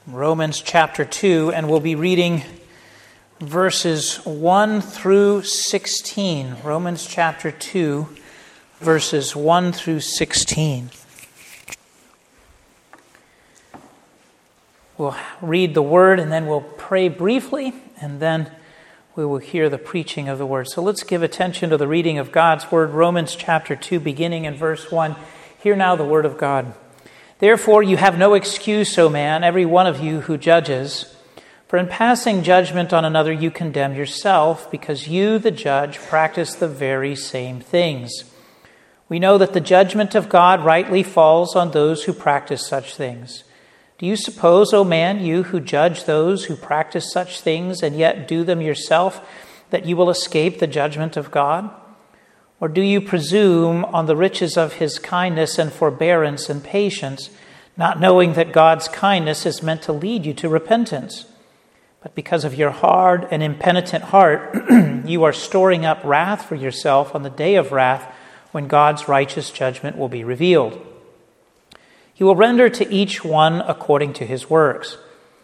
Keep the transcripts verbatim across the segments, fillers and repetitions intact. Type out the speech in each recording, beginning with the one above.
Romans chapter two, and we'll be reading verses one through sixteen. Romans chapter two, verses one through sixteen. We'll read the word and then we'll pray briefly, and then we will hear the preaching of the word. So let's give attention to the reading of God's word. Romans chapter two, beginning in verse one. Hear now the word of God. Therefore you have no excuse, O man, every one of you who judges. For in passing judgment on another you condemn yourself, because you, the judge, practice the very same things. We know that the judgment of God rightly falls on those who practice such things. Do you suppose, O man, you who judge those who practice such things and yet do them yourself, that you will escape the judgment of God? Or do you presume on the riches of his kindness and forbearance and patience, not knowing that God's kindness is meant to lead you to repentance? But because of your hard and impenitent heart, you are storing up wrath for yourself on the day of wrath, when God's righteous judgment will be revealed. He will render to each one according to his works.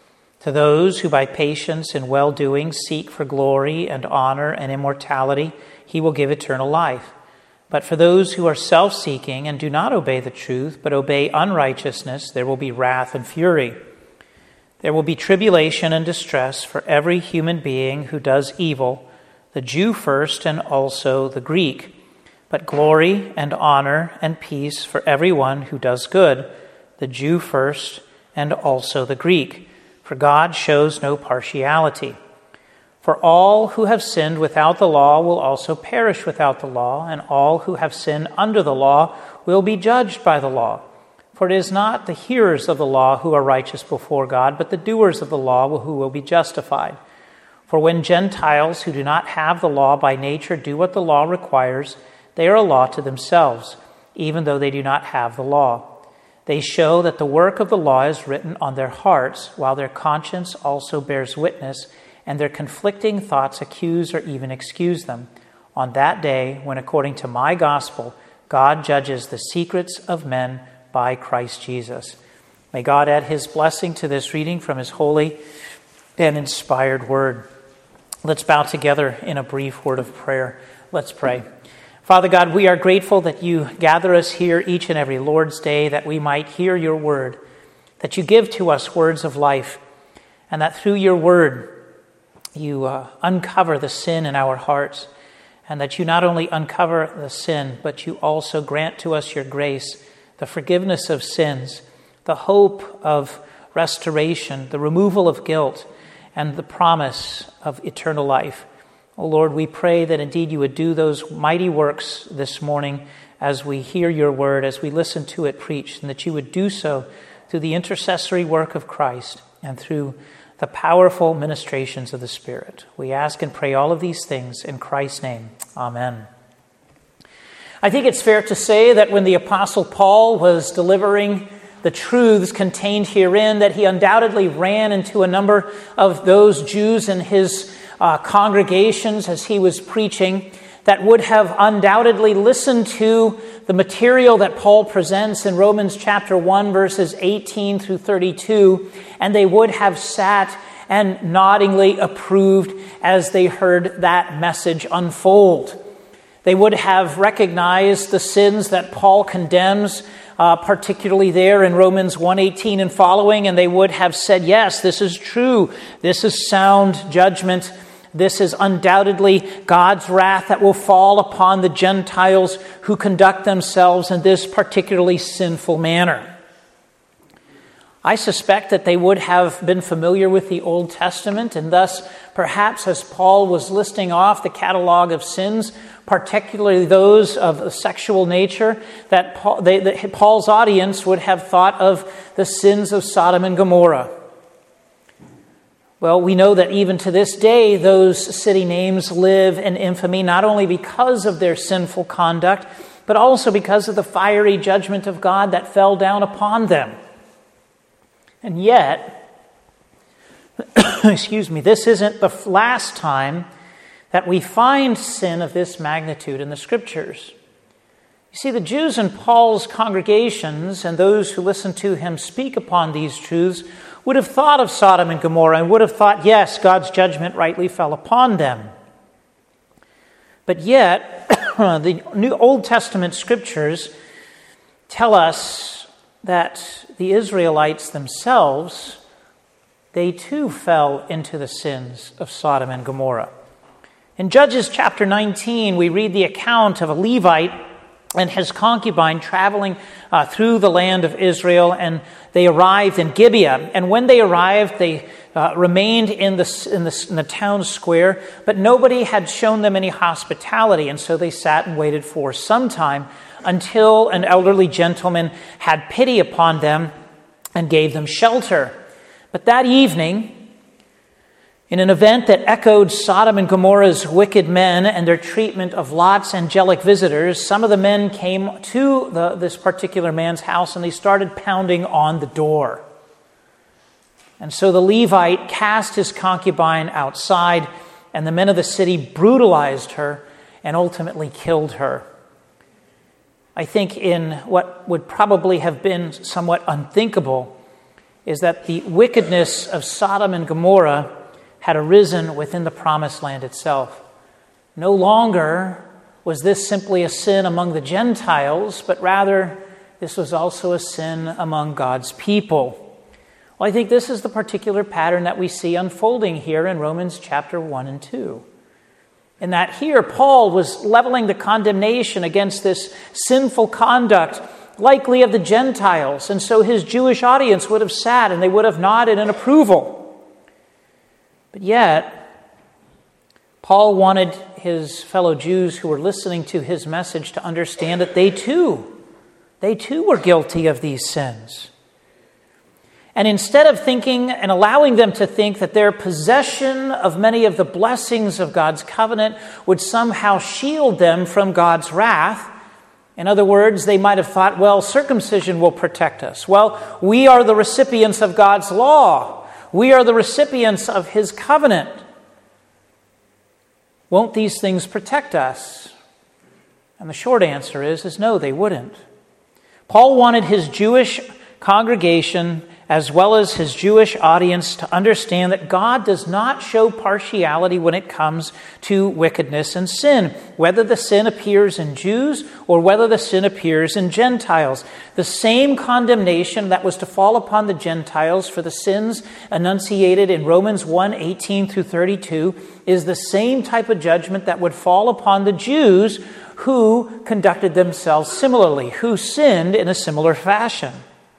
To those who by patience and well-doing seek for glory and honor and immortality, he will give eternal life. But for those who are self-seeking and do not obey the truth, but obey unrighteousness, there will be wrath and fury. There will be tribulation and distress for every human being who does evil, the Jew first and also the Greek, but glory and honor and peace for everyone who does good, the Jew first and also the Greek, for God shows no partiality. For all who have sinned without the law will also perish without the law, and all who have sinned under the law will be judged by the law. For it is not the hearers of the law who are righteous before God, but the doers of the law who will be justified. For when Gentiles who do not have the law by nature do what the law requires, they are a law to themselves, even though they do not have the law. They show that the work of the law is written on their hearts, while their conscience also bears witness, and their conflicting thoughts accuse or even excuse them. On that day, when according to my gospel, God judges the secrets of men by Christ Jesus. May God add his blessing to this reading from his holy and inspired word. Let's bow together in a brief word of prayer. Let's pray. Father God, we are grateful that you gather us here each and every Lord's Day, that we might hear your word, that you give to us words of life, and that through your word you uh, uncover the sin in our hearts, and that you not only uncover the sin, but you also grant to us your grace, the forgiveness of sins, the hope of restoration, the removal of guilt, and the promise of eternal life. Oh Lord, we pray that indeed you would do those mighty works this morning as we hear your word, as we listen to it preached, and that you would do so through the intercessory work of Christ and through the powerful ministrations of the Spirit. We ask and pray all of these things in Christ's name. Amen. I think it's fair to say that when the Apostle Paul was delivering the truths contained herein, that he undoubtedly ran into a number of those Jews in his uh, congregations as he was preaching that would have undoubtedly listened to the material that Paul presents in Romans chapter one, verses eighteen through thirty-two, and they would have sat and noddingly approved as they heard that message unfold. They would have recognized the sins that Paul condemns, uh, particularly there in Romans one eighteen and following, and they would have said, yes, this is true. This is sound judgment. This is undoubtedly God's wrath that will fall upon the Gentiles who conduct themselves in this particularly sinful manner. I suspect that they would have been familiar with the Old Testament, and thus, perhaps as Paul was listing off the catalog of sins, particularly those of a sexual nature, that, Paul, they, that Paul's audience would have thought of the sins of Sodom and Gomorrah. Well, we know that even to this day, those city names live in infamy, not only because of their sinful conduct, but also because of the fiery judgment of God that fell down upon them. And yet, excuse me, this isn't the last time that we find sin of this magnitude in the Scriptures. You see, the Jews in Paul's congregations and those who listen to him speak upon these truths would have thought of Sodom and Gomorrah and would have thought, yes, God's judgment rightly fell upon them. But yet, the New Old Testament scriptures tell us that the Israelites themselves, they too fell into the sins of Sodom and Gomorrah. In Judges chapter nineteen, we read the account of a Levite and his concubine traveling uh, through the land of Israel, and they arrived in Gibeah. And when they arrived, they uh, remained in the, in, the, in the town square, but nobody had shown them any hospitality, and so they sat and waited for some time until an elderly gentleman had pity upon them and gave them shelter. But that evening, in an event that echoed Sodom and Gomorrah's wicked men and their treatment of Lot's angelic visitors, some of the men came to the, this particular man's house and they started pounding on the door. And so the Levite cast his concubine outside, and the men of the city brutalized her and ultimately killed her. I think in what would probably have been somewhat unthinkable is that the wickedness of Sodom and Gomorrah had arisen within the promised land itself. No longer was this simply a sin among the Gentiles, but rather this was also a sin among God's people. Well, I think this is the particular pattern that we see unfolding here in Romans chapter one and two. In that here, Paul was leveling the condemnation against this sinful conduct, likely of the Gentiles, and so his Jewish audience would have sat and they would have nodded in approval. But yet, Paul wanted his fellow Jews who were listening to his message to understand that they too, they too were guilty of these sins. And instead of thinking and allowing them to think that their possession of many of the blessings of God's covenant would somehow shield them from God's wrath, in other words, they might have thought, well, circumcision will protect us. Well, we are the recipients of God's law. We are the recipients of His covenant. Won't these things protect us? And the short answer is, is no, they wouldn't. Paul wanted his Jewish congregation as well as his Jewish audience to understand that God does not show partiality when it comes to wickedness and sin, whether the sin appears in Jews or whether the sin appears in Gentiles. The same condemnation that was to fall upon the Gentiles for the sins enunciated in Romans one, eighteen through thirty-two is the same type of judgment that would fall upon the Jews who conducted themselves similarly, who sinned in a similar fashion.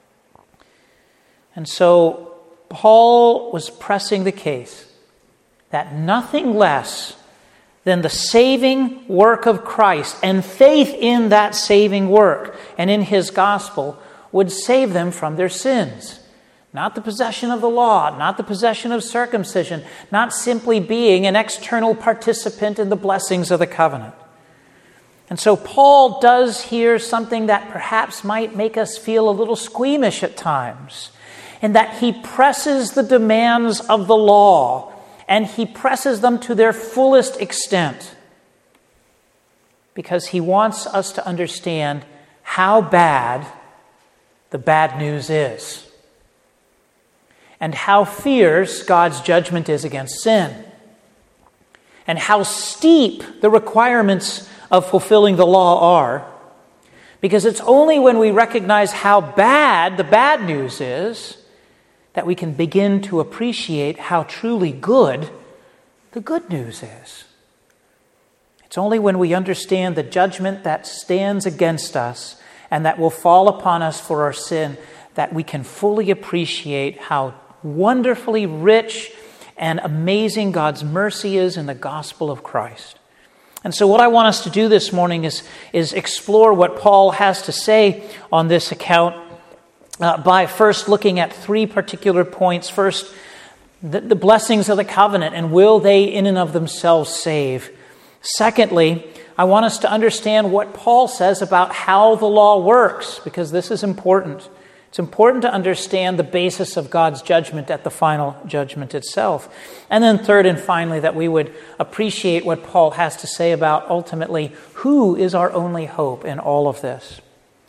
And so Paul was pressing the case that nothing less than the saving work of Christ and faith in that saving work and in His gospel would save them from their sins. Not the possession of the law, not the possession of circumcision, not simply being an external participant in the blessings of the covenant. And so Paul does here something that perhaps might make us feel a little squeamish at times, in that he presses the demands of the law, and he presses them to their fullest extent, because he wants us to understand how bad the bad news is, and how fierce God's judgment is against sin, and how steep the requirements of fulfilling the law are, because it's only when we recognize how bad the bad news is that we can begin to appreciate how truly good the good news is. It's only when we understand the judgment that stands against us and that will fall upon us for our sin that we can fully appreciate how wonderfully rich and amazing God's mercy is in the gospel of Christ. And so what I want us to do this morning is, is explore what Paul has to say on this account Uh, by first looking at three particular points. First, the, the blessings of the covenant, and will they in and of themselves save? Secondly, I want us to understand what Paul says about how the law works, because this is important. It's important to understand the basis of God's judgment at the final judgment itself. And then third and finally, that we would appreciate what Paul has to say about ultimately who is our only hope in all of this.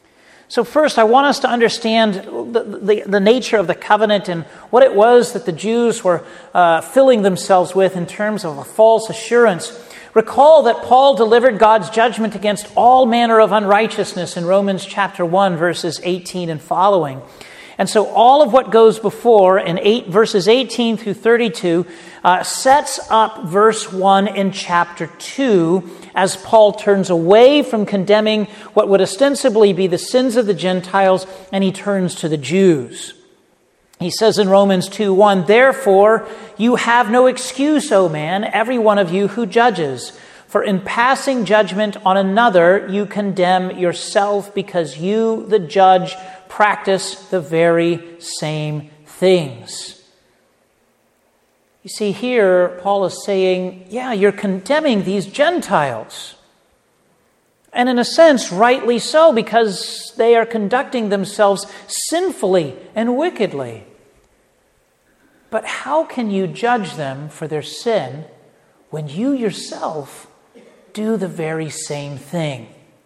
So first, I want us to understand the, the, the nature of the covenant and what it was that the Jews were uh, filling themselves with in terms of a false assurance. Recall that Paul delivered God's judgment against all manner of unrighteousness in Romans chapter one, verses eighteen and following. And so all of what goes before in eight, verses eighteen through thirty-two uh, sets up verse one in chapter two as Paul turns away from condemning what would ostensibly be the sins of the Gentiles, and he turns to the Jews. He says in Romans two one, "Therefore you have no excuse, O man, every one of you who judges. For in passing judgment on another, you condemn yourself, because you, the judge, practice the very same things." You see, here Paul is saying, yeah, you're condemning these Gentiles. And in a sense, rightly so, because they are conducting themselves sinfully and wickedly. But how can you judge them for their sin when you yourself do the very same thing?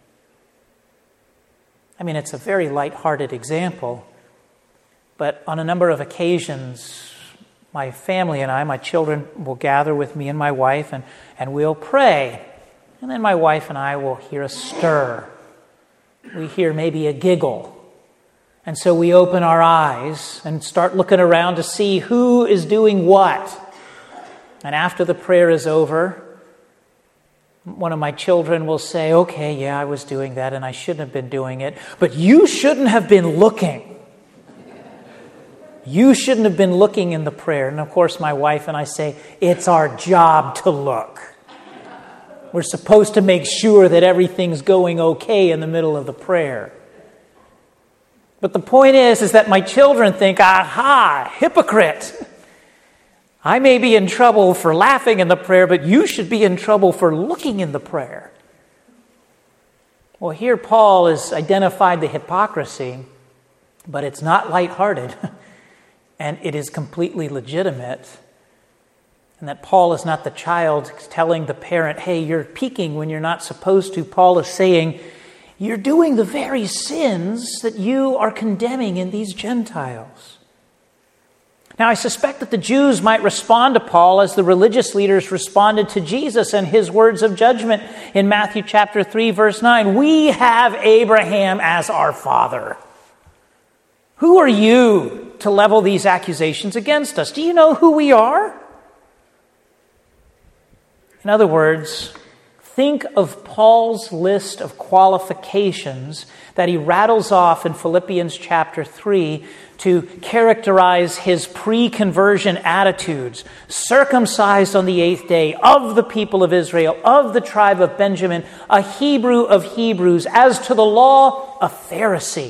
I mean, it's a very lighthearted example, but on a number of occasions, my family and I, my children, will gather with me and my wife, and, and we'll pray. And then my wife and I will hear a stir. We hear maybe a giggle. And so we open our eyes and start looking around to see who is doing what. And after the prayer is over, one of my children will say, "Okay, yeah, I was doing that and I shouldn't have been doing it, but you shouldn't have been looking. You shouldn't have been looking in the prayer." And of course, my wife and I say, it's our job to look. We're supposed to make sure that everything's going okay in the middle of the prayer. But the point is, is that my children think, aha, hypocrite. I may be in trouble for laughing in the prayer, but you should be in trouble for looking in the prayer. Well, here Paul has identified the hypocrisy, but it's not lighthearted, and it is completely legitimate. And that Paul is not the child telling the parent, hey, you're peeking when you're not supposed to. Paul is saying, you're doing the very sins that you are condemning in these Gentiles. Now, I suspect that the Jews might respond to Paul as the religious leaders responded to Jesus and his words of judgment in Matthew chapter three, verse nine. We have Abraham as our father. Who are you to level these accusations against us? Do you know who we are? In other words, think of Paul's list of qualifications that he rattles off in Philippians chapter three to characterize his pre-conversion attitudes. Circumcised on the eighth day, of the people of Israel, of the tribe of Benjamin, a Hebrew of Hebrews, as to the law, a Pharisee.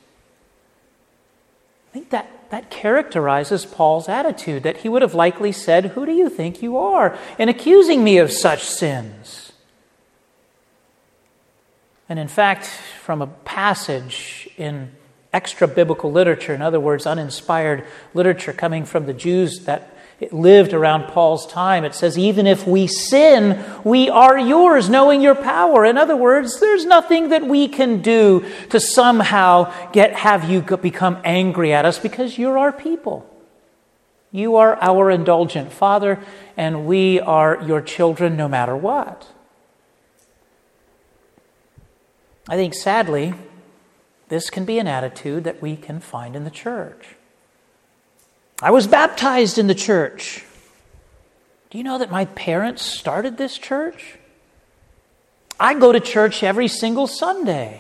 I think that, that characterizes Paul's attitude, that he would have likely said, who do you think you are in accusing me of such sins? And in fact, from a passage in extra-biblical literature, in other words, uninspired literature coming from the Jews that lived around Paul's time, it says, even if we sin, we are yours, knowing your power. In other words, there's nothing that we can do to somehow get have you become angry at us, because you're our people. You are our indulgent Father, and we are your children no matter what. I think, sadly, this can be an attitude that we can find in the church. I was baptized in the church. Do you know that my parents started this church? I go to church every single Sunday.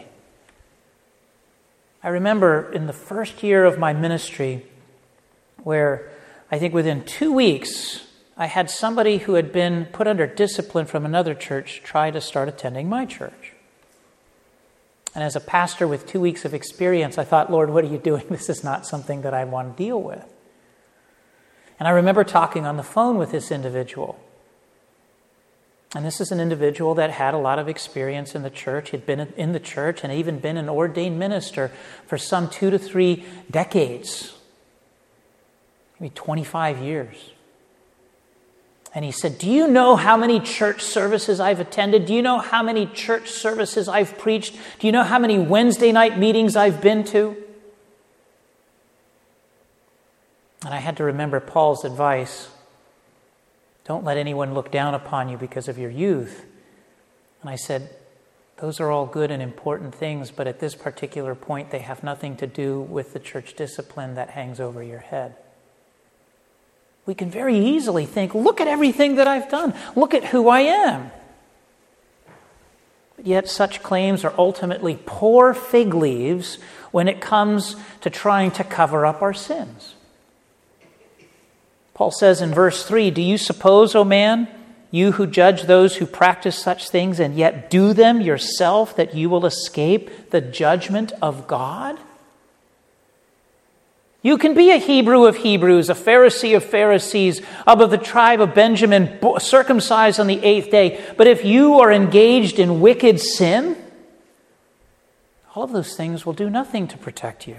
I remember in the first year of my ministry, where I think within two weeks, I had somebody who had been put under discipline from another church try to start attending my church. And as a pastor with two weeks of experience, I thought, Lord, what are you doing? This is not something that I want to deal with. And I remember talking on the phone with this individual. And this is an individual that had a lot of experience in the church. He'd been in the church and even been an ordained minister for some two to three decades. Maybe twenty-five years. And he said, do you know how many church services I've attended? Do you know how many church services I've preached? Do you know how many Wednesday night meetings I've been to? And I had to remember Paul's advice. Don't let anyone look down upon you because of your youth. And I said, those are all good and important things, but at this particular point, they have nothing to do with the church discipline that hangs over your head. We can very easily think, look at everything that I've done. Look at who I am. But yet such claims are ultimately poor fig leaves when it comes to trying to cover up our sins. Paul says in verse three, do you suppose, O man, you who judge those who practice such things and yet do them yourself, that you will escape the judgment of God? You can be a Hebrew of Hebrews, a Pharisee of Pharisees, of the tribe of Benjamin, circumcised on the eighth day. But if you are engaged in wicked sin, all of those things will do nothing to protect you.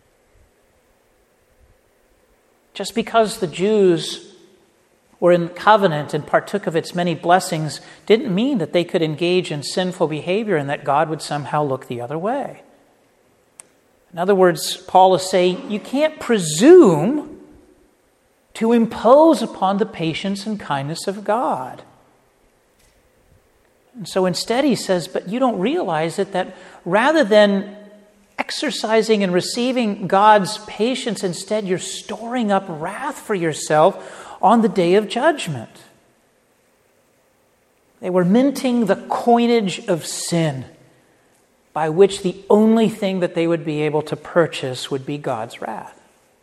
Just because the Jews were in covenant and partook of its many blessings didn't mean that they could engage in sinful behavior and that God would somehow look the other way. In other words, Paul is saying you can't presume to impose upon the patience and kindness of God. And so instead he says, but you don't realize it, that rather than exercising and receiving God's patience, instead you're storing up wrath for yourself on the day of judgment. They were minting the coinage of sin, by which the only thing that they would be able to purchase would be God's wrath.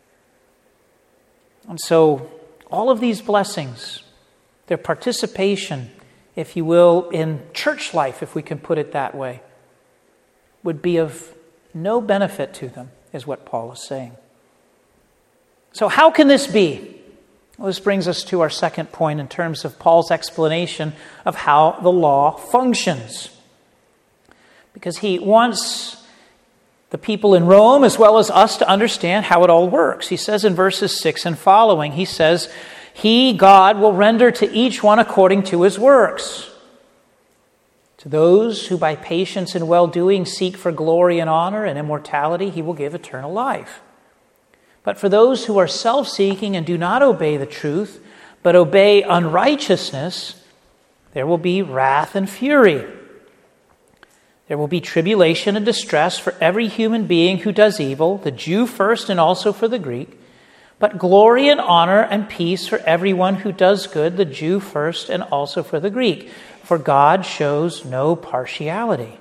And so all of these blessings, their participation, if you will, in church life, if we can put it that way, would be of no benefit to them, is what Paul is saying. So how can this be? Well, this brings us to our second point in terms of Paul's explanation of how the law functions. Because he wants the people in Rome as well as us to understand how it all works. He says in verses six and following, he says, He, God, will render to each one according to his works. To those who by patience and well-doing seek for glory and honor and immortality, he will give eternal life. But for those who are self-seeking and do not obey the truth, but obey unrighteousness, there will be wrath and fury. There will be tribulation and distress for every human being who does evil, the Jew first and also for the Greek, but glory and honor and peace for everyone who does good, the Jew first and also for the Greek. For God shows no partiality.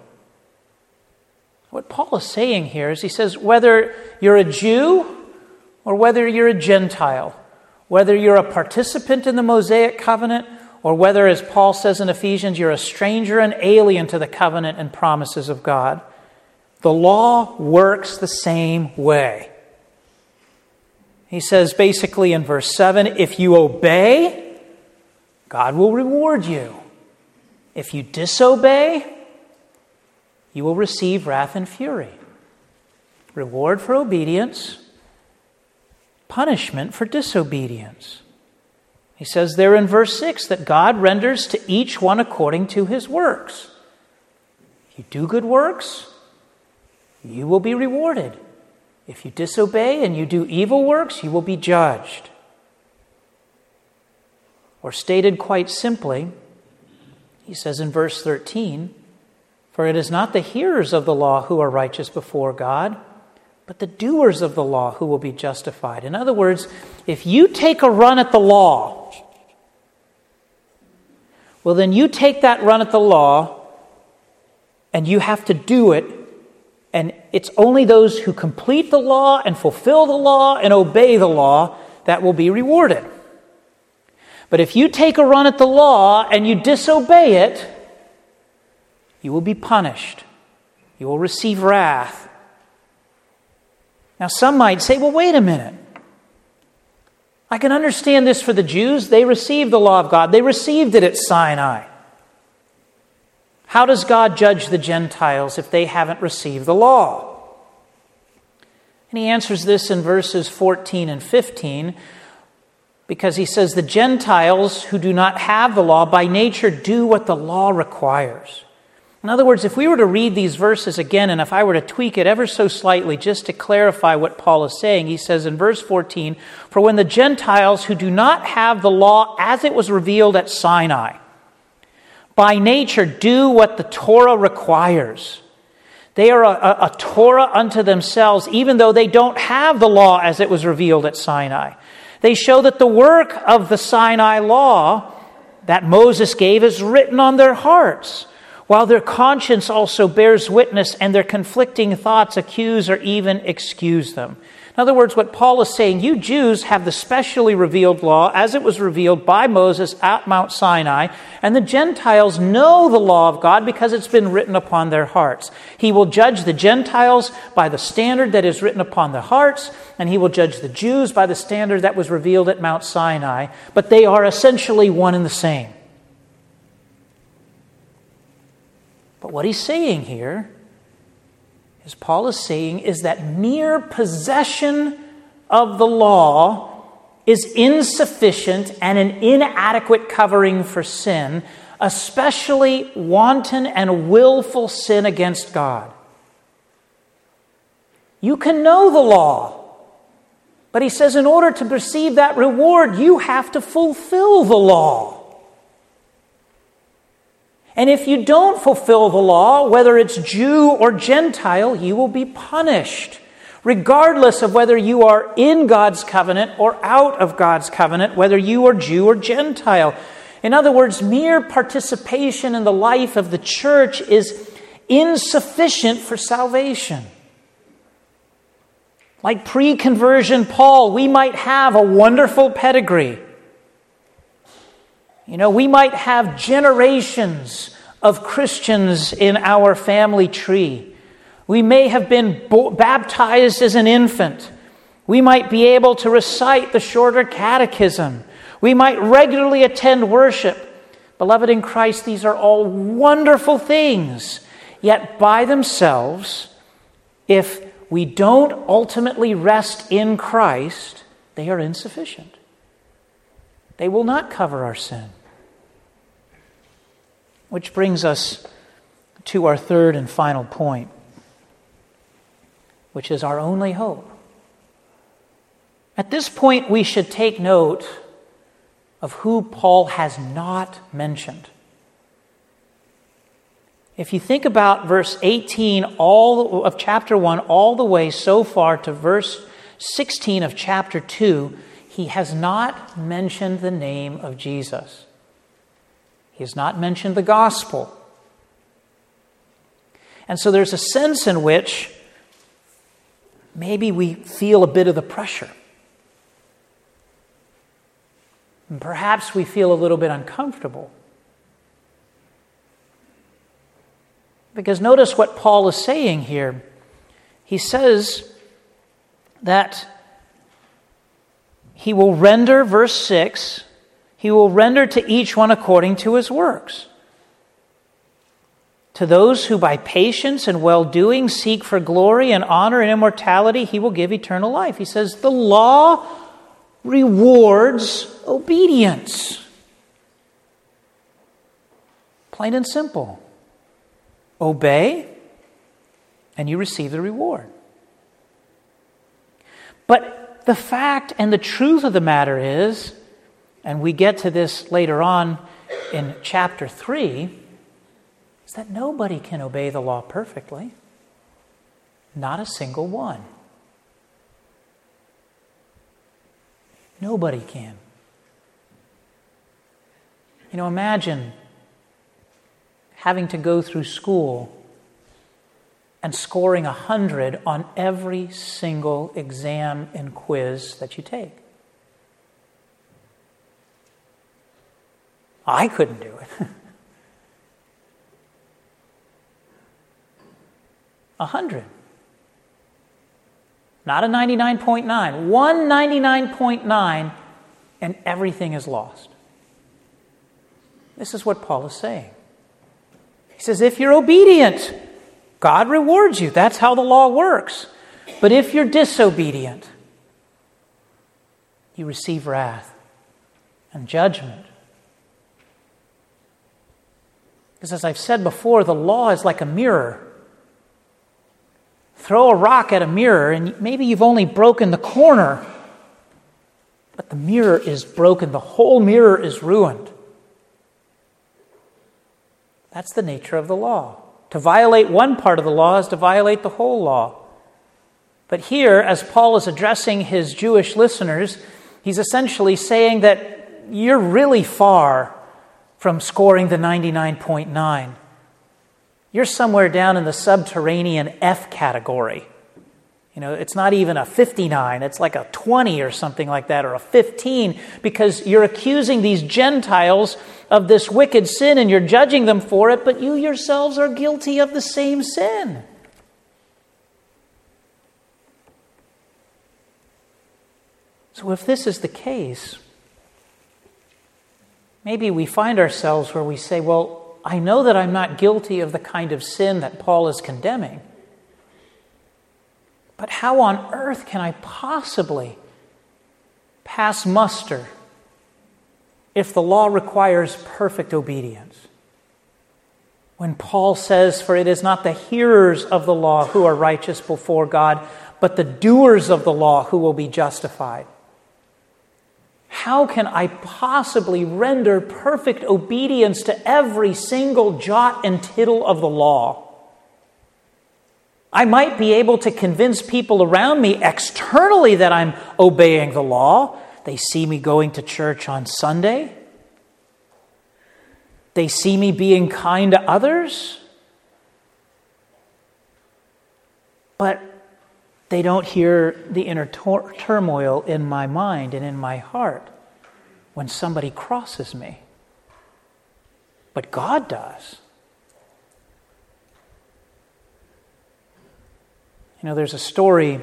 What Paul is saying here is he says, whether you're a Jew or whether you're a Gentile, whether you're a participant in the Mosaic covenant or whether, as Paul says in Ephesians, you're a stranger and alien to the covenant and promises of God, the law works the same way. He says basically in verse seven, if you obey, God will reward you. If you disobey, you will receive wrath and fury. Reward for obedience, punishment for disobedience. He says there in verse six that God renders to each one according to his works. If you do good works, you will be rewarded. If you disobey and you do evil works, you will be judged. Or stated quite simply, he says in verse thirteen, for it is not the hearers of the law who are righteous before God, but the doers of the law who will be justified. In other words, if you take a run at the law, well then you take that run at the law and you have to do it, and it's only those who complete the law and fulfill the law and obey the law that will be rewarded. But if you take a run at the law and you disobey it, you will be punished. You will receive wrath. Now some might say, well, wait a minute. I can understand this for the Jews. They received the law of God. They received it at Sinai. How does God judge the Gentiles if they haven't received the law? And he answers this in verses fourteen and fifteen, Because he says the Gentiles who do not have the law by nature do what the law requires. In other words, if we were to read these verses again, and if I were to tweak it ever so slightly just to clarify what Paul is saying, he says in verse fourteen, "For when the Gentiles who do not have the law as it was revealed at Sinai, by nature do what the Torah requires. They are a, a, a Torah unto themselves, even though they don't have the law as it was revealed at Sinai. They show that the work of the Sinai law that Moses gave is written on their hearts, while their conscience also bears witness and their conflicting thoughts accuse or even excuse them." In other words, what Paul is saying, you Jews have the specially revealed law as it was revealed by Moses at Mount Sinai, and the Gentiles know the law of God because it's been written upon their hearts. He will judge the Gentiles by the standard that is written upon their hearts, and he will judge the Jews by the standard that was revealed at Mount Sinai, but they are essentially one and the same. But what he's saying here, as Paul is saying, is that mere possession of the law is insufficient and an inadequate covering for sin, especially wanton and willful sin against God. You can know the law, but he says in order to receive that reward, you have to fulfill the law. And if you don't fulfill the law, whether it's Jew or Gentile, you will be punished, regardless of whether you are in God's covenant or out of God's covenant, whether you are Jew or Gentile. In other words, mere participation in the life of the church is insufficient for salvation. Like pre-conversion Paul, we might have a wonderful pedigree. You know, we might have generations of Christians in our family tree. We may have been bo- baptized as an infant. We might be able to recite the shorter catechism. We might regularly attend worship. Beloved in Christ, these are all wonderful things. Yet by themselves, if we don't ultimately rest in Christ, they are insufficient. They will not cover our sin. Which brings us to our third and final point, which is our only hope. At this point, we should take note of who Paul has not mentioned. If you think about verse eighteen all of chapter one all the way so far to verse sixteen of chapter two, he has not mentioned the name of Jesus. He has not mentioned the gospel. And so there's a sense in which maybe we feel a bit of the pressure. And perhaps we feel a little bit uncomfortable. Because notice what Paul is saying here. He says that he will render, verse six, he will render to each one according to his works. To those who by patience and well-doing seek for glory and honor and immortality, he will give eternal life. He says the law rewards obedience. Plain and simple. Obey, and you receive the reward. But the fact and the truth of the matter is, and we get to this later on in chapter three, is that nobody can obey the law perfectly. Not a single one. Nobody can. You know, imagine having to go through school and scoring a hundred on every single exam and quiz that you take. I couldn't do it. A hundred. Not a ninety-nine point nine. One ninety-nine point nine and everything is lost. This is what Paul is saying. He says, if you're obedient, God rewards you. That's how the law works. But if you're disobedient, you receive wrath. and judgment. Because as I've said before, the law is like a mirror. Throw a rock at a mirror and maybe you've only broken the corner, but the mirror is broken. The whole mirror is ruined. That's the nature of the law. To violate one part of the law is to violate the whole law. But here, as Paul is addressing his Jewish listeners, he's essentially saying that you're really far from scoring the ninety-nine point nine. You're somewhere down in the subterranean F category. You know, it's not even a fifty-nine, it's like a twenty or something like that, or a fifteen, because you're accusing these Gentiles of this wicked sin and you're judging them for it, but you yourselves are guilty of the same sin. So if this is the case, maybe we find ourselves where we say, well, I know that I'm not guilty of the kind of sin that Paul is condemning, but how on earth can I possibly pass muster if the law requires perfect obedience? When Paul says, for it is not the hearers of the law who are righteous before God, but the doers of the law who will be justified. How can I possibly render perfect obedience to every single jot and tittle of the law? I might be able to convince people around me externally that I'm obeying the law. They see me going to church on Sunday. They see me being kind to others. But they don't hear the inner tor- turmoil in my mind and in my heart when somebody crosses me. But God does. You know, there's a story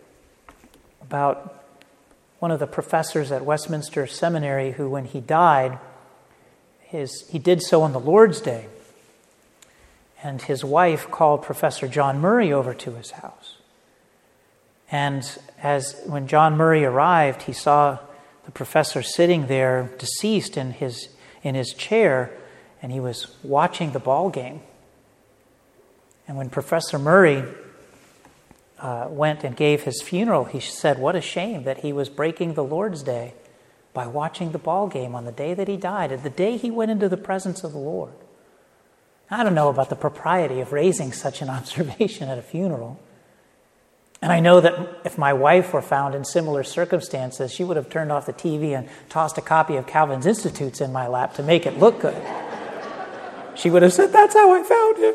about one of the professors at Westminster Seminary who, when he died, his he did so on the Lord's Day. And his wife called Professor John Murray over to his house. And as when John Murray arrived, he saw the professor sitting there deceased in his in his chair, and he was watching the ball game. And when Professor Murray uh, went and gave his funeral, he said, what a shame that he was breaking the Lord's Day by watching the ball game on the day that he died, and the day he went into the presence of the Lord. I don't know about the propriety of raising such an observation at a funeral. And I know that if my wife were found in similar circumstances, she would have turned off the T V and tossed a copy of Calvin's Institutes in my lap to make it look good. She would have said, that's how I found him.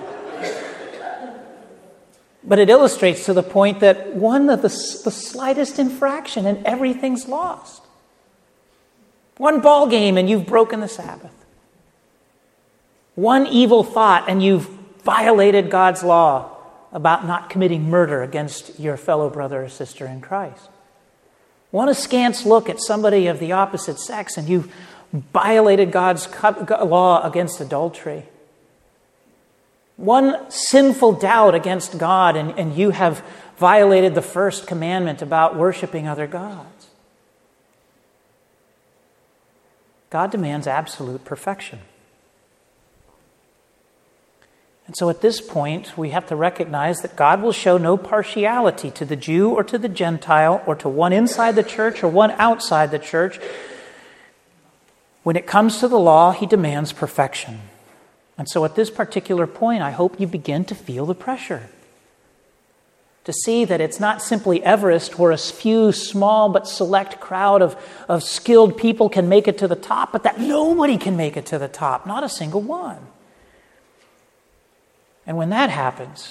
But it illustrates to the point that one of the, the slightest infraction and everything's lost. One ball game and you've broken the Sabbath. One evil thought and you've violated God's law about not committing murder against your fellow brother or sister in Christ. One askance look at somebody of the opposite sex and you've violated God's law against adultery. One sinful doubt against God and, and you have violated the first commandment about worshiping other gods. God demands absolute perfection. And so at this point, we have to recognize that God will show no partiality to the Jew or to the Gentile or to one inside the church or one outside the church. When it comes to the law, he demands perfection. And so at this particular point, I hope you begin to feel the pressure. To see that it's not simply Everest where a few small but select crowd of, of skilled people can make it to the top, but that nobody can make it to the top, not a single one. And when that happens,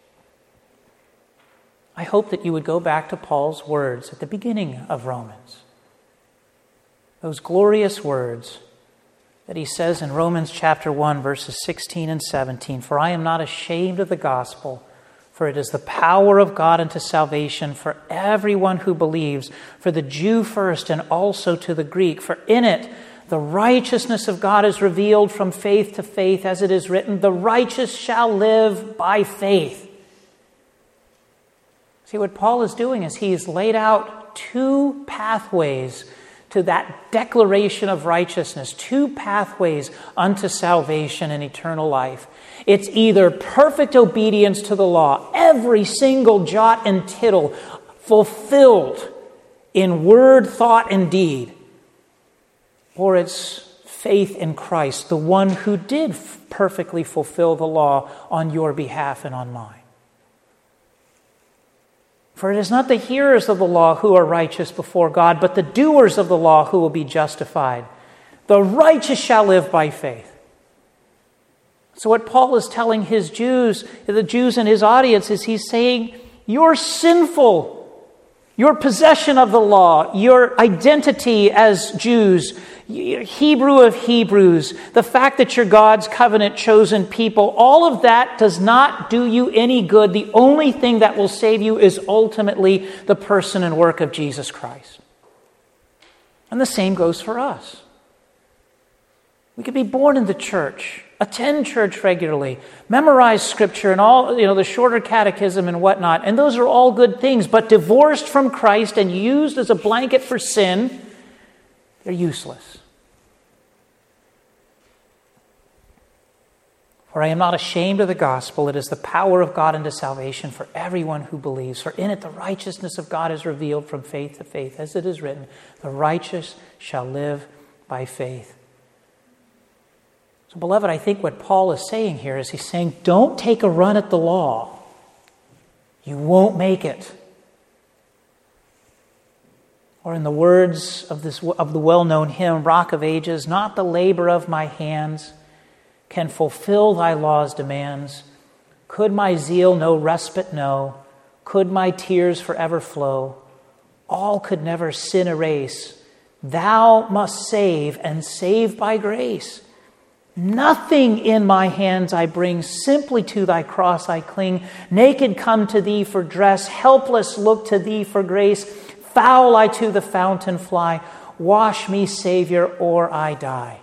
I hope that you would go back to Paul's words at the beginning of Romans. Those glorious words that he says in Romans chapter one, verses sixteen and seventeen, for I am not ashamed of the gospel, for it is the power of God unto salvation for everyone who believes, for the Jew first and also to the Greek. For in it the righteousness of God is revealed from faith to faith, as it is written, the righteous shall live by faith. See, what Paul is doing is he's laid out two pathways to that declaration of righteousness, two pathways unto salvation and eternal life. It's either perfect obedience to the law, every single jot and tittle fulfilled in word, thought, and deed, or it's faith in Christ, the one who did perfectly fulfill the law on your behalf and on mine. For it is not the hearers of the law who are righteous before God, but the doers of the law who will be justified. The righteous shall live by faith. So what Paul is telling his Jews, the Jews in his audience, is he's saying, you're sinful. Your possession of the law, your identity as Jews, Hebrew of Hebrews, the fact that you're God's covenant chosen people, all of that does not do you any good. The only thing that will save you is ultimately the person and work of Jesus Christ. And the same goes for us. We could be born in the church, attend church regularly, memorize scripture and all, you know, the shorter catechism and whatnot. And those are all good things, but divorced from Christ and used as a blanket for sin, they're useless. For I am not ashamed of the gospel. It is the power of God unto salvation for everyone who believes. For in it the righteousness of God is revealed from faith to faith. As it is written, the righteous shall live by faith. So, beloved, I think what Paul is saying here is he's saying, don't take a run at the law. You won't make it. Or in the words of this of the well-known hymn, Rock of Ages, not the labor of my hands can fulfill thy law's demands. Could my zeal no respite know? Could my tears forever flow? All could never sin erase. Thou must save, and save by grace. Nothing in my hands I bring, simply to thy cross I cling. Naked come to thee for dress, helpless look to thee for grace. Foul I to the fountain fly. Wash me, Savior, or I die.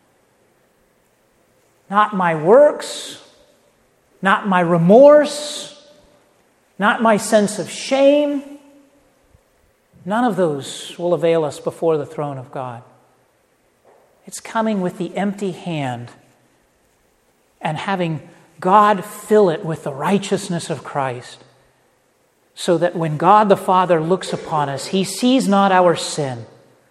Not my works, not my remorse, not my sense of shame. None of those will avail us before the throne of God. It's coming with the empty hand and having God fill it with the righteousness of Christ, so that when God the Father looks upon us, He sees not our sin.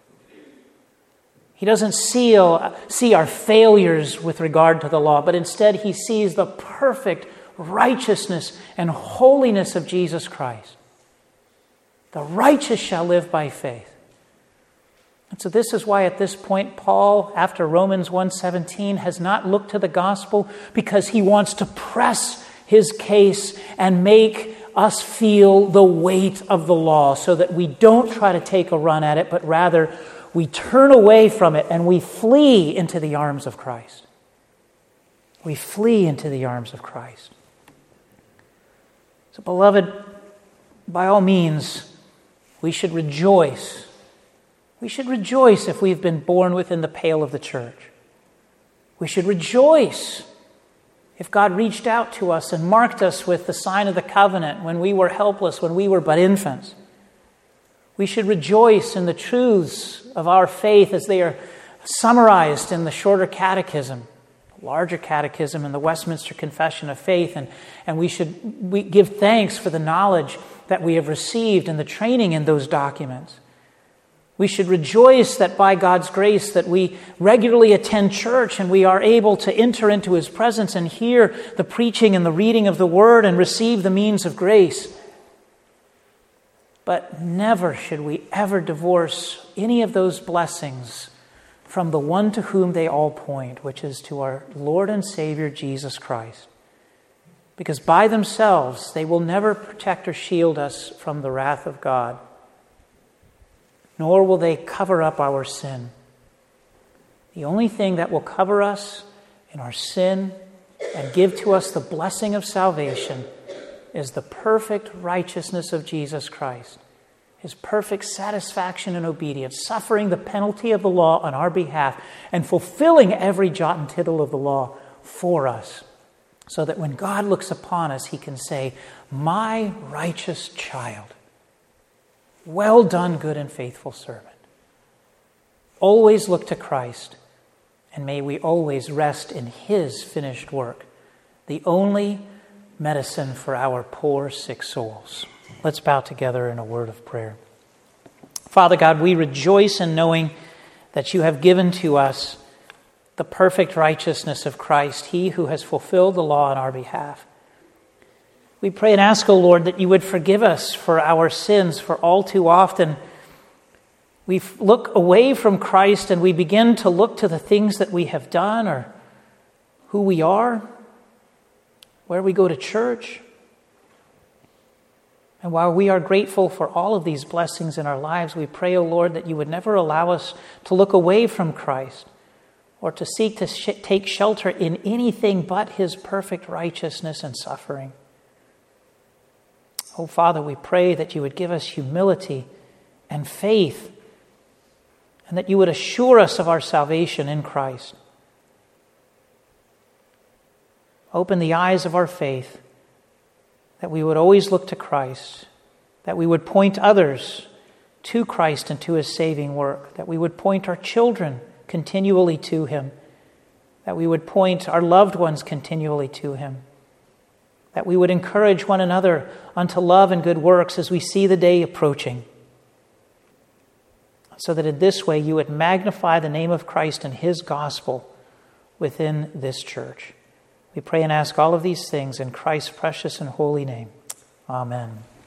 He doesn't see, see our failures with regard to the law, but instead He sees the perfect righteousness and holiness of Jesus Christ. The righteous shall live by faith. And so this is why at this point Paul, after Romans one seventeen, has not looked to the gospel, because he wants to press his case and make us feel the weight of the law, so that we don't try to take a run at it, but rather we turn away from it and we flee into the arms of Christ. We flee into the arms of Christ. So, beloved, by all means, we should rejoice. We should rejoice if we've been born within the pale of the church. We should rejoice if God reached out to us and marked us with the sign of the covenant when we were helpless, when we were but infants. We should rejoice in the truths of our faith as they are summarized in the shorter catechism, the larger catechism, and the Westminster Confession of Faith. And, and we should we give thanks for the knowledge that we have received and the training in those documents. We should rejoice that by God's grace that we regularly attend church and we are able to enter into His presence and hear the preaching and the reading of the Word and receive the means of grace. But never should we ever divorce any of those blessings from the one to whom they all point, which is to our Lord and Savior, Jesus Christ. Because by themselves, they will never protect or shield us from the wrath of God, nor will they cover up our sin. The only thing that will cover us in our sin and give to us the blessing of salvation is the perfect righteousness of Jesus Christ, His perfect satisfaction and obedience, suffering the penalty of the law on our behalf and fulfilling every jot and tittle of the law for us, so that when God looks upon us, He can say, "My righteous child, well done, good and faithful servant." always look to Christ, and may we always rest in his finished work, the only medicine for our poor, sick souls. Let's bow together in a word of prayer. Father God, we rejoice in knowing that you have given to us the perfect righteousness of Christ, he who has fulfilled the law on our behalf. We pray and ask, O Lord, that you would forgive us for our sins, for all too often we look away from Christ and we begin to look to the things that we have done or who we are, where we go to church. And while we are grateful for all of these blessings in our lives, we pray, O Lord, that you would never allow us to look away from Christ or to seek to sh- take shelter in anything but his perfect righteousness and suffering. Oh, Father, we pray that you would give us humility and faith, and that you would assure us of our salvation in Christ. Open the eyes of our faith, that we would always look to Christ, that we would point others to Christ and to his saving work, that we would point our children continually to him, that we would point our loved ones continually to him, that we would encourage one another unto love and good works as we see the day approaching, so that in this way you would magnify the name of Christ and his gospel within this church. We pray and ask all of these things in Christ's precious and holy name. Amen.